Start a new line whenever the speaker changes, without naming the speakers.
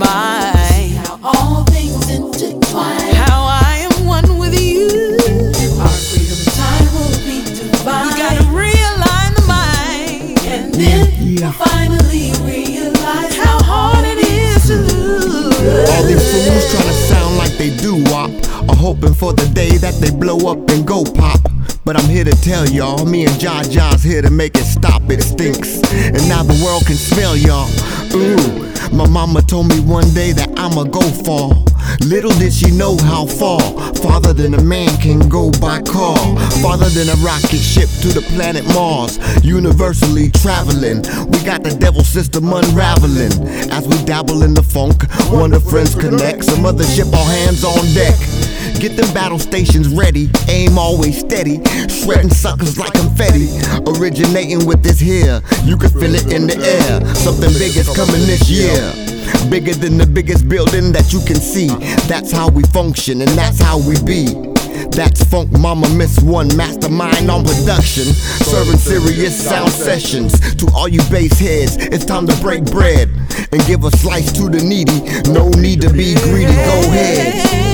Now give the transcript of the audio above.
mind.
How all things intertwine.
How I am one with you.
Our freedom time will be divine.
We gotta realign the mind.
And then we'll finally realize how hard it is to lose.
All these fools tryna sound like they do wop, are hoping for the day that they blow up and go pop. But I'm here to tell y'all, me and Ja's here to make it stop, it stinks. And now the world can smell y'all. Ooh, my mama told me one day that I'ma go far. Little did she know how far. Farther than a man can go by car. Farther than a rocket ship to the planet Mars. Universally traveling, we got the devil system unraveling. As we dabble in the funk, wonder friends connect. Some other ship, all hands on deck. Get them battle stations ready, aim always steady, shredding suckers like confetti. Originating with this here, you can feel it in the air. Something big is coming this year, bigger than the biggest building that you can see. That's how we function and that's how we be. That's Funk Mama Miss One, mastermind on production, serving serious sound sessions. To all you bass heads, it's time to break bread and give a slice to the needy. No need to be greedy, go ahead.